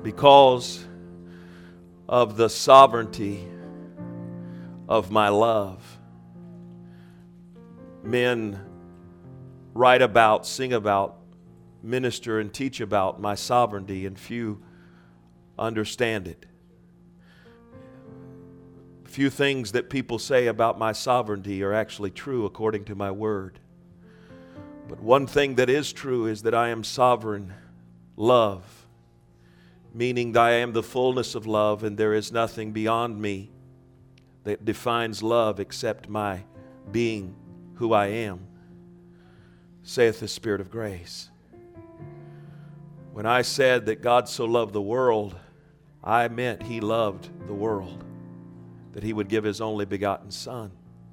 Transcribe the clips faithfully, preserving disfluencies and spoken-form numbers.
because of the sovereignty of my love. Men write about, sing about, minister and teach about my sovereignty, and few understand it. Few things that people say about my sovereignty are actually true according to my word. But one thing that is true is that I am sovereign love, meaning that I am the fullness of love, and there is nothing beyond me that defines love except my being who I am, saith the Spirit of grace. When I said that God so loved the world, I meant He loved the world, that He would give His only begotten Son.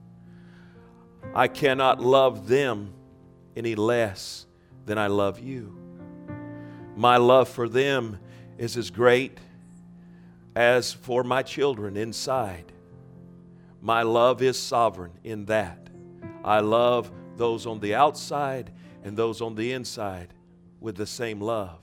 I cannot love them any less than I love you. My love for them is as great as for my children inside. My love is sovereign in that. I love those on the outside and those on the inside with the same love.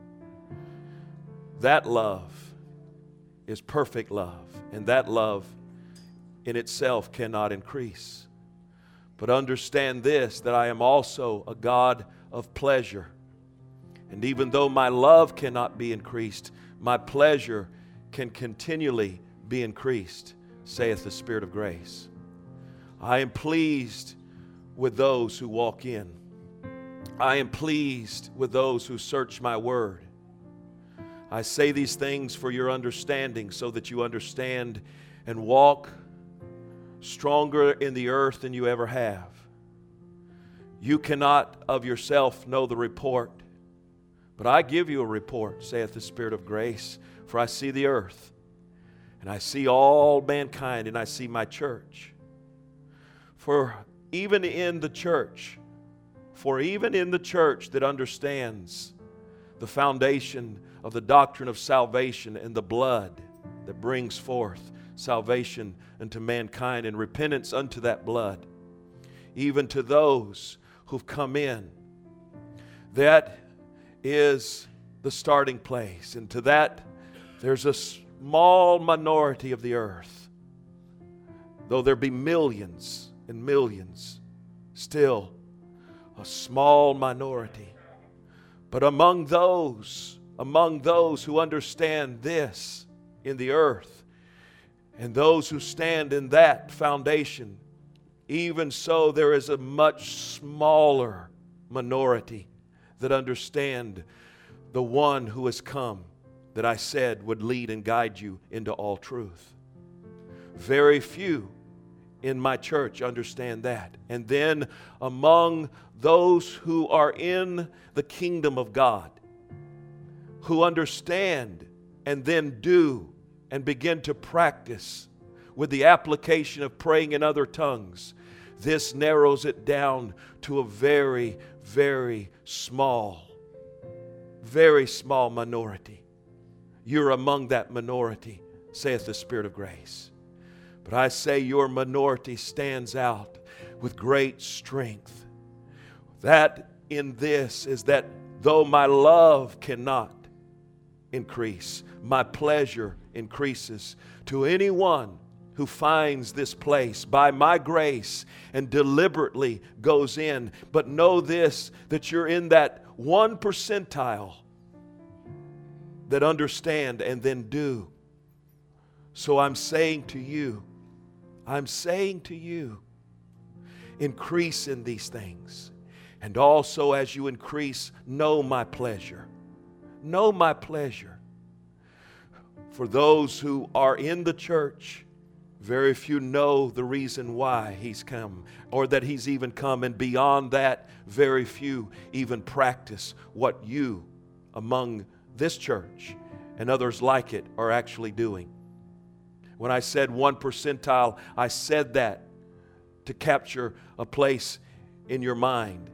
That love is perfect love, and that love in itself cannot increase. But understand this, that I am also a God of pleasure. And even though my love cannot be increased, my pleasure can continually be increased, saith the Spirit of grace. I am pleased with those who walk in. I am pleased with those who search my word. I say these things for your understanding, so that you understand and walk stronger in the earth than you ever have. You cannot of yourself know the report, but I give you a report, saith the Spirit of grace, for I see the earth, and I see all mankind, and I see my church. For even in the church, for even in the church that understands the foundation of the doctrine of salvation and the blood that brings forth salvation unto mankind and repentance unto that blood, even to those who've come in, that is the starting place. And to that, there's a small minority of the earth. Though there be millions and millions, still a small minority. But among those, among those who understand this in the earth, and those who stand in that foundation, even so there is a much smaller minority that understand the one who has come, that I said would lead and guide you into all truth. Very few in my church understand that. And then among those who are in the kingdom of God, who understand and then do and begin to practice with the application of praying in other tongues, this narrows it down to a very, very small, very small minority. You're among that minority, saith the Spirit of grace. But I say your minority stands out with great strength. That in this is that though my love cannot increase, my pleasure increases to anyone who finds this place by my grace and deliberately goes in. But know this, that you're in that one percentile that understand and then do. So I'm saying to you, I'm saying to you, increase in these things. And also as you increase, know my pleasure. Know my pleasure. For those who are in the church, very few know the reason why He's come, or that He's even come. And beyond that, very few even practice what you among this church and others like it are actually doing. When I said one percentile, I said that to capture a place in your mind.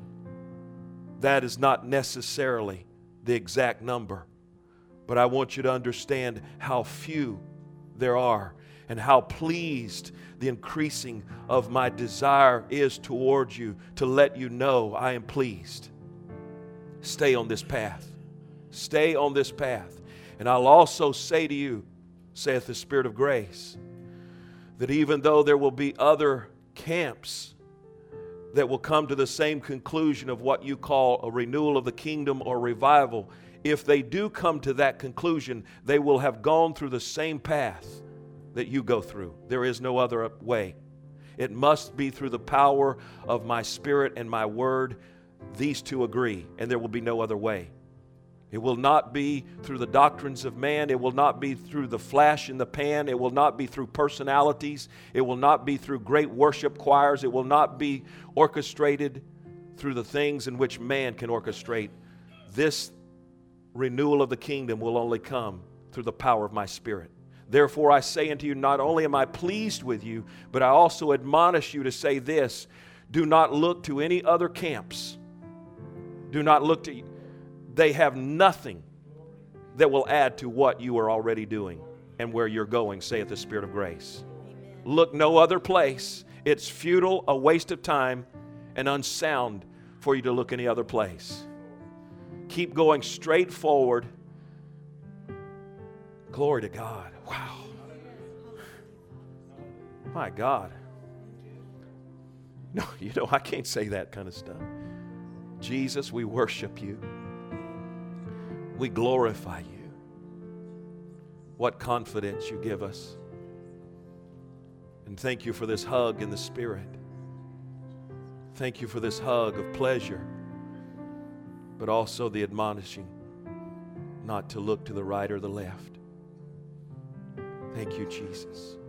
That is not necessarily the exact number, but I want you to understand how few there are and how pleased the increasing of my desire is towards you, to let you know I am pleased. Stay on this path. Stay on this path. And I'll also say to you, saith the Spirit of grace, that even though there will be other camps that will come to the same conclusion of what you call a renewal of the kingdom or revival, if they do come to that conclusion, they will have gone through the same path that you go through. There is no other way. It must be through the power of my Spirit and my Word. These two agree, and there will be no other way. It will not be through the doctrines of man. It will not be through the flash in the pan. It will not be through personalities. It will not be through great worship choirs. It will not be orchestrated through the things in which man can orchestrate. This renewal of the kingdom will only come through the power of my Spirit. Therefore I say unto you, not only am I pleased with you, but I also admonish you to say this: do not look to any other camps. Do not look to... They have nothing that will add to what you are already doing and where you're going, saith the Spirit of grace. Amen. Look no other place. It's futile, a waste of time, and unsound for you to look any other place. Keep going straight forward. Glory to God. Wow. My God. No, you know, I can't say that kind of stuff. Jesus, we worship you. We glorify you. What confidence you give us. And thank you for this hug in the Spirit. Thank you for this hug of pleasure, but also the admonishing not to look to the right or the left. Thank you, Jesus.